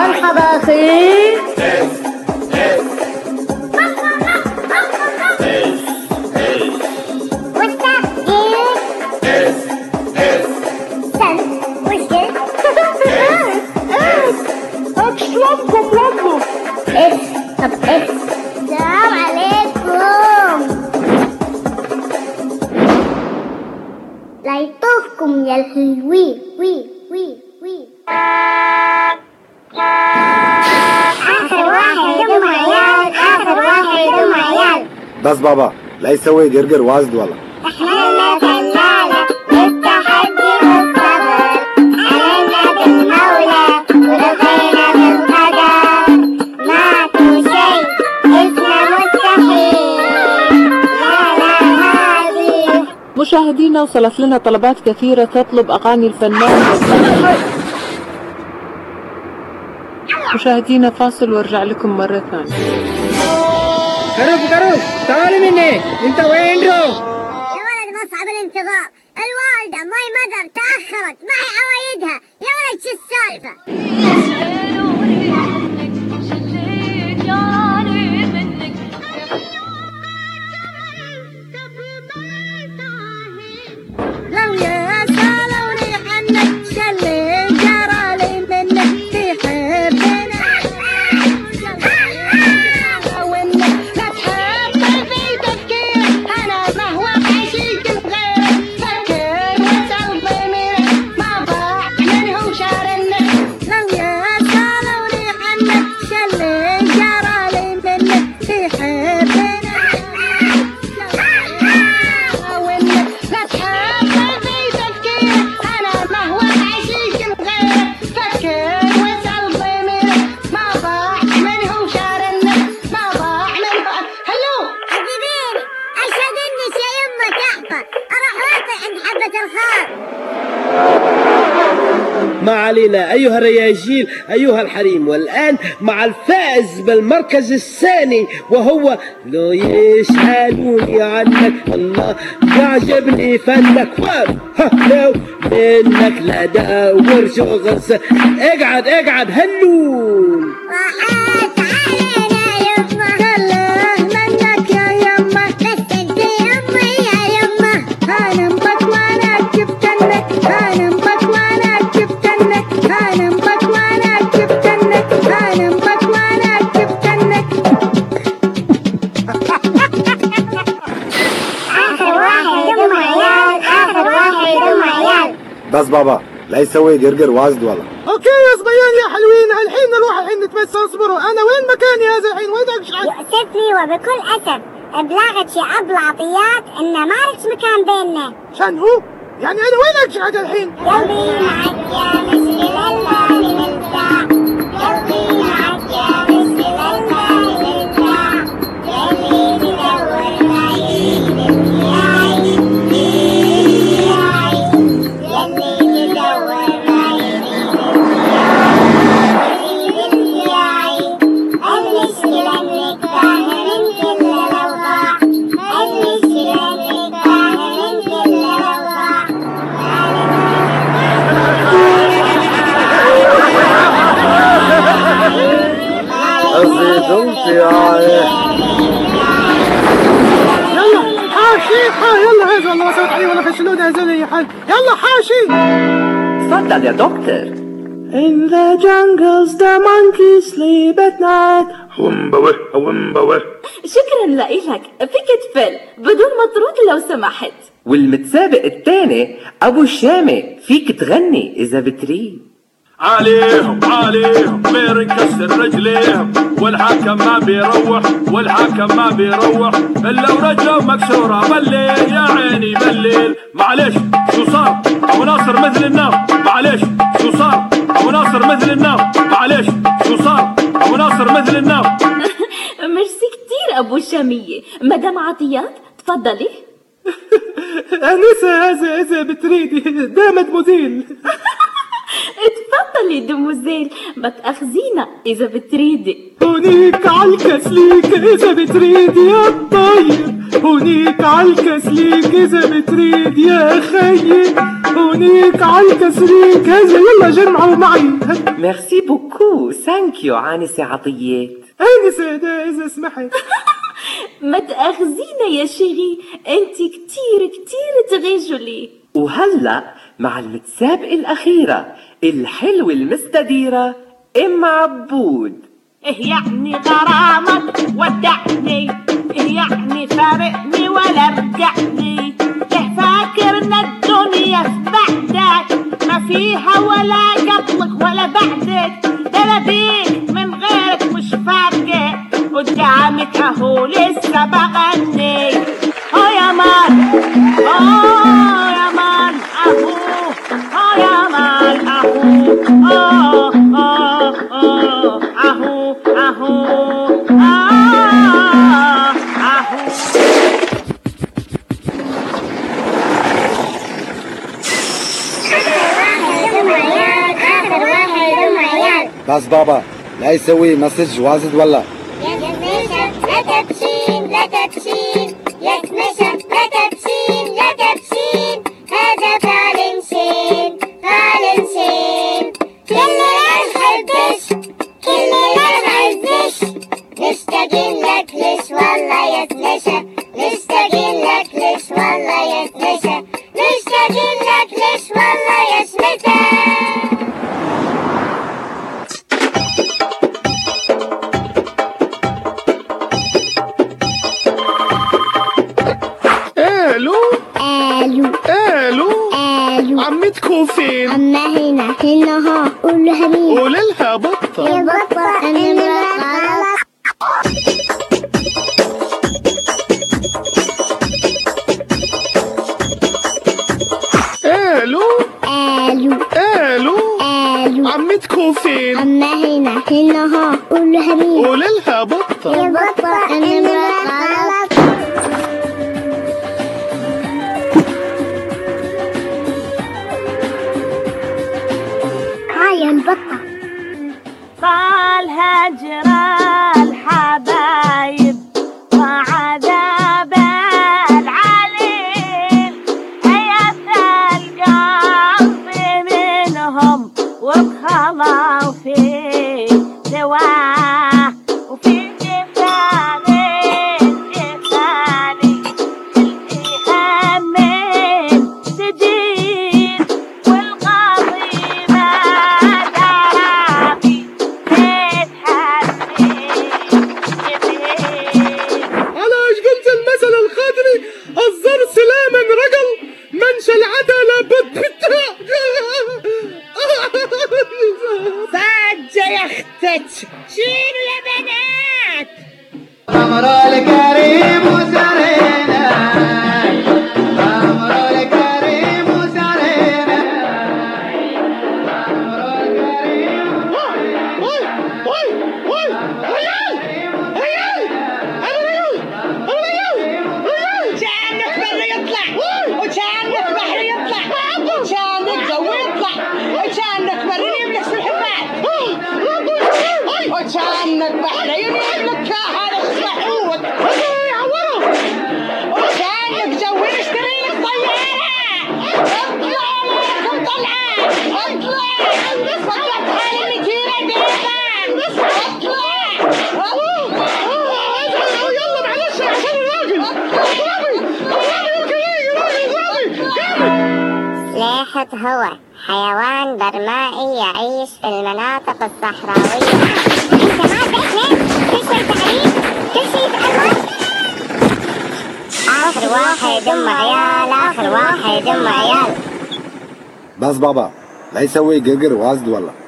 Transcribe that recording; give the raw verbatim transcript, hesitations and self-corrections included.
مرحبا أخي. السلام عليكم. لا يطوفكم يا الحلوين. وي وي وي. آخر واحد يدوم عيال، آخر واحد يدوم عيال. بس بابا لا يسوي قرقر واجد والله. احنا فنانة التحدي والصبر، علينا بالمولى ورضينا بالقدر، ماكو شيء اسمه مستحيل. لا لا هذه. مشاهدينا وصلت لنا طلبات كثيرة تطلب أغاني الفنان. مشاهدينا فاصل وارجع لكم مرة ثانية. كروب كروب تعالي مني، انت وين رو؟ يا ولد مصعب الانتظار، الوالدة ماي مدر تأخرت معي عوايدها، يا ولد شو السالفة؟ لو يا سالوني عنك شلي جرالي منك تحبني، وانك لا تحب في تفكير، انا ما هو عشيك بغيرك، فكر واسأل ضميرك ما ضاع منهم شارنك. لو يا سالوني عنك شلي جرالي منك تحبني، وانك لا تحب في تفكير، انا ما هو عشيك بغيرك، فكر واسأل ضميرك ما ضاع منهم شارنك، ما ضاع منهم. هلو حبيبين، اشهد اني شي يمه تحفه، اروح واقع عند حبه الخار. ما علينا أيها الرياجيل أيها الحريم، والآن مع الفائز بالمركز الثاني وهو لو يسألوني عنك الله يعجبني فنك، ها لو منك لا دور شغل. اقعد اقعد هلو. وحات علينا يمه، هلا منك يا يمه، بس انت امي يا يمه. انا امك وانا جبتنك، انا امك وانا جبتنك، انا امك وانا جبتنك، انا امك وانا جبتنك. اخر واحد يدوم عيال، اخر واحد يدوم عيال. بس بابا لا يسوي قرقر واجد والله. اوكي يا صبيان يا حلوين، الحين نروح الحين نتمشى. اصبروا، انا وين مكاني هذا الحين؟ وين اقعد؟ يؤسفني وبكل أسف ابلغت شعب العطيات ان ما لك مكان بيننا. شان هو؟ يعني انا وين اقعد الحين؟ قلبي معك يا مشكل الله للإبداع، قلبي معك يا مشكل الله للإبداع، يلي تدور معي بالدياي، بالدياي، يلي تدور معي بالدياي، المشكلة انك تاهي من كل الأوضاع، المشكلة انك تاهي من كل الأوضاع. أزيدهم في عايه. يلا حاشي ها يلا عايز والله وصلت علي ولا فشلوني هذول يا حال. يلا حاشي. تفضل يا دكتور. In the jungles the monkeys sleep at night. ومبوه ومبوه. شكرا لإلك، فيك تفل بدون مطرود لو سمحت. والمتسابق الثاني أبو الشامة، فيك تغني إذا بتريد. عليهم عليهم بيركسر رجليهم، والحكم ما بيروح والحكم ما بيروح الا ورجله مكسوره بالليل يا عيني بالليل. معلش شو صار ابو ناصر مثل النار، معلش شو صار ابو ناصر مثل النار، معلش شو صار ابو ناصر مثل النار. ميرسي كتير ابو الشامية. مدام عطيات تفضلي. انسه هذا اذا بتريدي دامت موديل. تفضلي دموزيل، ما تأخذينا إذا بتريدي. هونيك عالكسليك إذا بتريدي يا الطير، هونيك عالكسليك إذا بتريد يا خيي، هونيك عالكسليك هذا يلا جمعوا معي. ميرسي بوكو، ثانك يو آنسة عطيات. آنسة ده إذا سمحت. ما تأخذينا يا شيري، انت كتير كتير تغجلي. وهلأ مع المتسابقة الأخيرة الحلوة المستديرة أم عبود. إيه يعني غرامك ودعني، إيه يعني فارقني ولا رجعني، إيه فاكرنا الدنيا في بعدك ما فيها ولا قبلك ولا بعدك، ده أنا بيك من غيرك مش فارقة، قدامك أهو لسه بغني. أوه يا مان أوه يا مان أهو، أوه يا مان أهو، أوه أوه أوه أهو أهو آه أهو. بس بابا لا يسوي مسج واجد ولا يا كمشة لا تبشين لا تبشين، يا كمشة لا تبشين لا تبشين، هذا فعل شين فعل شين، كل ما نحبش كل ما نعزش، نشتاقين لك ليش والله يا كمشة، نشتاقين لك ليش والله يا كمشة، نشتاقين لك ليش والله يا شمتة. الو الو الو الو، عمتكم فين؟ عمها هنا هنا ها، قول لها مين؟ قول لها بطة. يا بطة انا مرات الو الو الو الو، عمتكم فين؟ عمها هنا هنا ها، قول لها مين؟ قول لها بطة. يا بطة انا مرات. هاي البطة. طال هجر الحبايب وعذاب العليل، هيا القلب منهم وبخلوا في سواه، وفي جفاني جفاني الإيهام من جديد، والقاضي ما درى أنا إيش قلت المثل الخضري، الزر سلاما رجل منشى العدالة بتبتع. فجة يا اختك، شيلوا يا بنات. أمر الكريم وسرينا، أمر الكريم وسرينا، أمر الكريم. وي وي وي عيال عيال عيال عيال، كأنك برا يطلع، وكأنك بحر يطلع، وكأنك جو يطلع، وكأنك برا يملك الحمام، وكأنك بحر يملك هذا الصحوط، وكأنك جو يشتري الطيارة. اطلع لكم طلعة، اطلع صدق حالي مديرة ديفان، اطلع يلا معلش عشان الراجل. سلاحة هو حيوان برمائي يعيش في المناطق الصحراوية. انت ما تفهم كل شيء تعريف كل شيء تعرف. اخر واحد ام عيال اخر واحد ام عيال. بس بابا لا يسوي قرقر واجد ولا